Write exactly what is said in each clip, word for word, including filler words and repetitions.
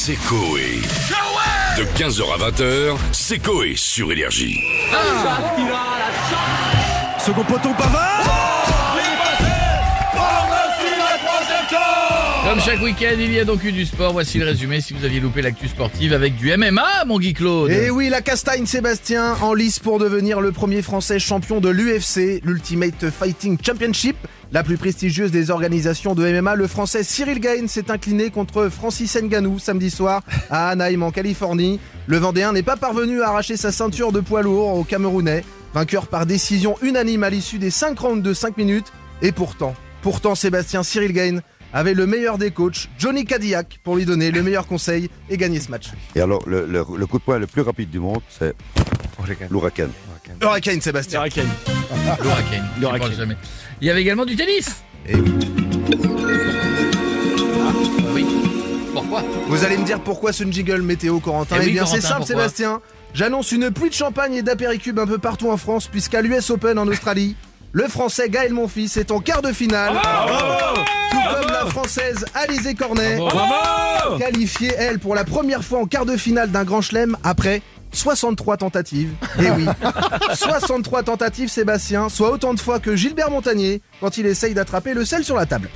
C'est Coé. De quinze heures à vingt heures, c'est Coé sur Énergie. Ah Second poteau Pavard. Comme chaque week-end, il y a donc eu du sport. Voici le résumé si vous aviez loupé l'actu sportive avec du M M A, mon Guy Claude. Et oui, la Castagne Sébastien en lice pour devenir le premier Français champion de l'U F C, l'Ultimate Fighting Championship, la plus prestigieuse des organisations de M M A. Le Français Cyril Gane s'est incliné contre Francis Ngannou samedi soir à Anaheim en Californie. Le Vendéen n'est pas parvenu à arracher sa ceinture de poids lourd au Camerounais, vainqueur par décision unanime à l'issue des cinq rounds de cinq minutes. Et pourtant, pourtant Sébastien Cyril Gane avait le meilleur des coachs, Johnny Cadillac, pour lui donner le meilleur conseil et gagner ce match. Et alors, le, le, le coup de poing le plus rapide du monde, c'est l'Huracan. Hurricane, Sébastien. Hurricane. L'Hurricane. L'Hurricane. Jamais. Il y avait également du tennis. Et oui. Ah, oui. Pourquoi ? Vous allez me dire pourquoi ce jingle météo, Corentin ? Eh Eh oui, bien, Corentin, c'est simple, pourquoi ? Sébastien. J'annonce une pluie de champagne et d'apéricube un peu partout en France, puisqu'à l'U S Open en Australie, le Français Gaël Monfils est en quart de finale. Bravo Tout comme la Française Alizé Cornet, Bravo qualifiée, elle, pour la première fois en quart de finale d'un grand chelem après soixante-trois tentatives. Et oui, soixante-trois tentatives, Sébastien, soit autant de fois que Gilbert Montagnier quand il essaye d'attraper le sel sur la table.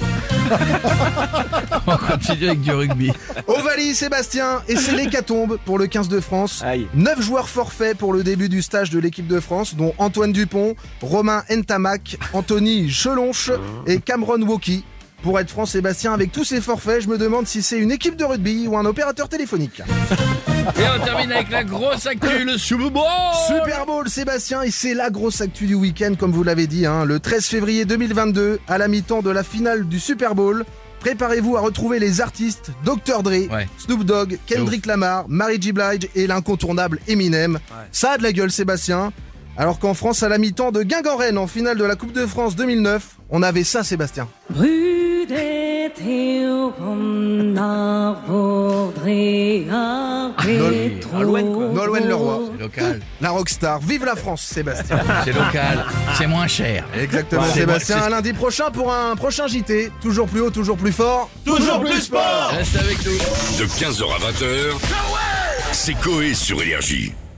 On continue avec du rugby. Ovalie, Sébastien, et c'est l'hécatombe pour le quinze de France. Aïe. neuf joueurs forfaits pour le début du stage de l'équipe de France, dont Antoine Dupont, Romain Ntamak, Anthony Chelonche et Cameron Woki. Pour être franc, Sébastien, avec tous ces forfaits, je me demande si c'est une équipe de rugby ou un opérateur téléphonique. Et on termine avec la grosse actu, le Super Bowl. Super Bowl, Sébastien, et c'est la grosse actu du week-end, comme vous l'avez dit, hein, le treize février deux mille vingt-deux, à la mi-temps de la finale du Super Bowl. Préparez-vous à retrouver les artistes docteur Dre, Ouais. Snoop Dogg, Kendrick Lamar, Mary J. Blige et l'incontournable Eminem. Ouais. Ça a de la gueule, Sébastien. Alors qu'en France, à la mi-temps de Guingamp-Rennes en finale de la Coupe de France deux mille neuf, on avait ça, Sébastien. Rue des Théophonard Vaudrey Nolwenn Leroy, C'est local. la rockstar. Vive la France, Sébastien. C'est local. C'est moins cher. Exactement, Ouais, Sébastien. c'est- À lundi prochain pour un prochain J T. Toujours plus haut, toujours plus fort. Toujours plus sport. Reste avec nous. De quinze heures à vingt heures, c'est Coé sur Énergie.